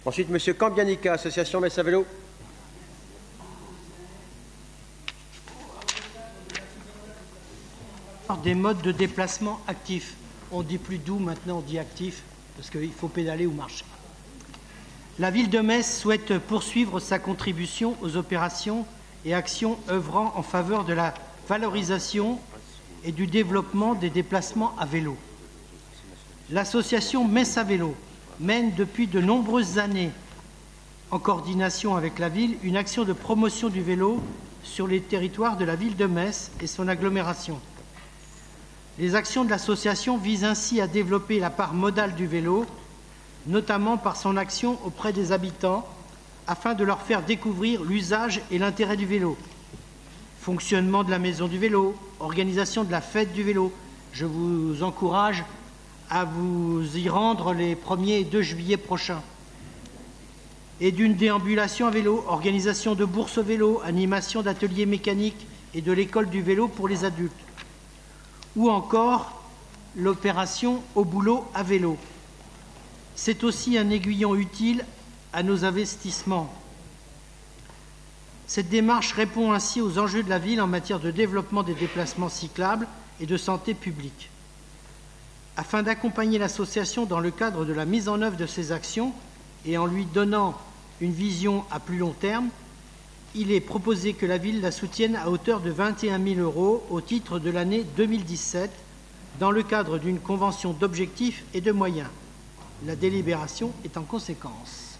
Ensuite, M. Cambianica, Association Metz à Vélo. Des modes de déplacement actifs. On ne dit plus doux, maintenant on dit actif, parce qu'il faut pédaler ou marcher. La ville de Metz souhaite poursuivre sa contribution aux opérations et actions œuvrant en faveur de la valorisation et du développement des déplacements à vélo. L'association Metz à Vélo mène depuis de nombreuses années, en coordination avec la ville, une action de promotion du vélo sur les territoires de la ville de Metz et son agglomération. Les actions de l'association visent ainsi à développer la part modale du vélo, notamment par son action auprès des habitants, afin de leur faire découvrir l'usage et l'intérêt du vélo. Fonctionnement de la maison du vélo, organisation de la fête du vélo. Je vous encourage à vous y rendre les 1er et 2 juillet prochains. Et d'une déambulation à vélo, organisation de bourses vélo, animation d'ateliers mécaniques et de l'école du vélo pour les adultes. Ou encore l'opération Au boulot à vélo. C'est aussi un aiguillon utile à nos investissements. Cette démarche répond ainsi aux enjeux de la ville en matière de développement des déplacements cyclables et de santé publique. Afin d'accompagner l'association dans le cadre de la mise en œuvre de ses actions et en lui donnant une vision à plus long terme, il est proposé que la ville la soutienne à hauteur de 21 000 € au titre de l'année 2017 dans le cadre d'une convention d'objectifs et de moyens. La délibération est en conséquence.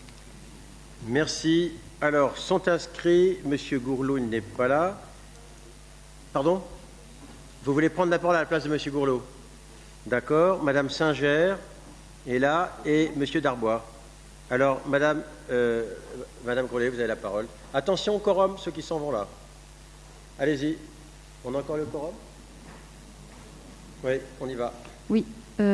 Merci. Alors, sont inscrits, M. Gourlot, il n'est pas là. Pardon? Vous voulez prendre la parole à la place de M. Gourlot? D'accord. Mme Singer est là et M. Darbois. Alors, Madame Grollet, vous avez la parole. Attention au quorum, ceux qui s'en vont là. Allez-y. On a encore le quorum? Oui, on y va. Oui.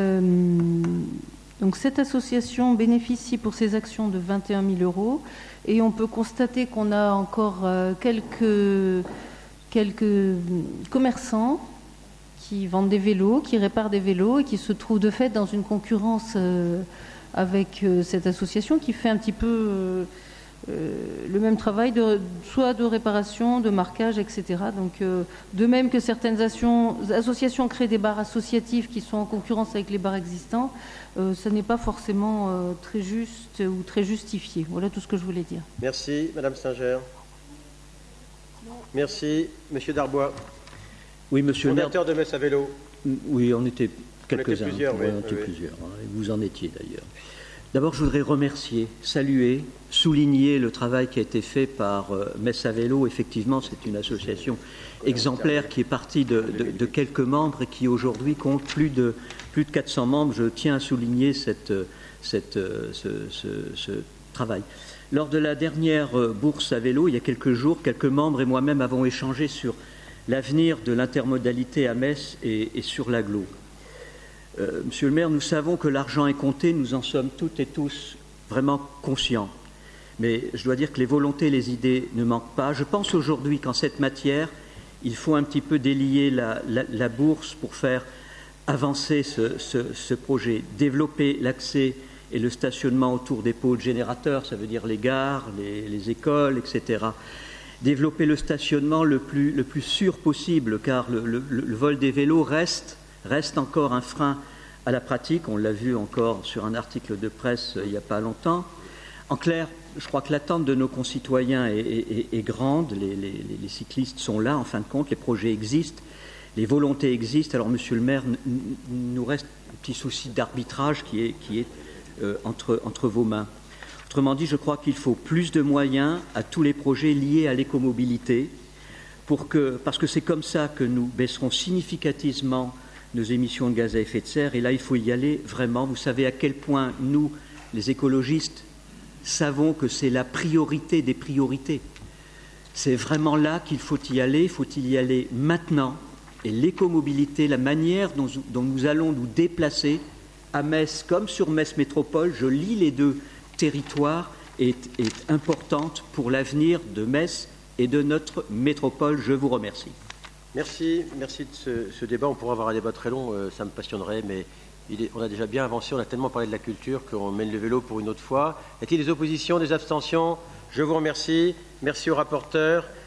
Donc, cette association bénéficie pour ses actions de 21 000 € et on peut constater qu'on a encore quelques commerçants qui vendent des vélos, qui réparent des vélos et qui se trouvent de fait dans une concurrence avec cette association qui fait un petit peu le même travail, soit de réparation, de marquage, etc. Donc, de même que certaines associations créent des bars associatifs qui sont en concurrence avec les bars existants, ça n'est pas forcément très juste ou très justifié. Voilà tout ce que je voulais dire. Merci, Madame Singer. Merci, Monsieur Darbois. Oui, Monsieur le maire. Fondateur de Metz à Vélo. Oui, on était quelques-uns. Plusieurs, oui, on était plusieurs. Vous en étiez d'ailleurs. D'abord, je voudrais remercier, saluer, souligner le travail qui a été fait par Metz à Vélo. Effectivement, c'est une association exemplaire qui est partie de quelques membres et qui aujourd'hui compte plus de 400 membres. Je tiens à souligner ce travail. Lors de la dernière bourse à vélo, il y a quelques jours, quelques membres et moi-même avons échangé sur l'avenir de l'intermodalité à Metz et sur l'agglo. Monsieur le maire, nous savons que l'argent est compté, nous en sommes toutes et tous vraiment conscients. Mais je dois dire que les volontés, les idées ne manquent pas. Je pense aujourd'hui qu'en cette matière, il faut un petit peu délier la bourse pour faire avancer ce projet, développer l'accès et le stationnement autour des pôles générateurs, ça veut dire les gares, les écoles, etc. Développer le stationnement le plus sûr possible, car le vol des vélos reste encore un frein à la pratique. On l'a vu encore sur un article de presse il n'y a pas longtemps. En clair, je crois que l'attente de nos concitoyens est grande. Les cyclistes sont là, en fin de compte. Les projets existent, les volontés existent. Alors, Monsieur le maire, nous reste un petit souci d'arbitrage qui est entre vos mains. Autrement dit, je crois qu'il faut plus de moyens à tous les projets liés à l'écomobilité parce que c'est comme ça que nous baisserons significativement nos émissions de gaz à effet de serre. Et là, il faut y aller vraiment. Vous savez à quel point nous, les écologistes, savons que c'est la priorité des priorités. C'est vraiment là qu'il faut y aller. Il faut y aller maintenant. Et l'écomobilité, la manière dont nous allons nous déplacer à Metz comme sur Metz Métropole, je lis les deux territoires, est importante pour l'avenir de Metz et de notre métropole. Je vous remercie. Merci de ce débat. On pourra avoir un débat très long, ça me passionnerait, mais On a déjà bien avancé, on a tellement parlé de la culture qu'on mène le vélo pour une autre fois. Y a-t-il des oppositions, des abstentions? Je vous remercie. Merci au rapporteur.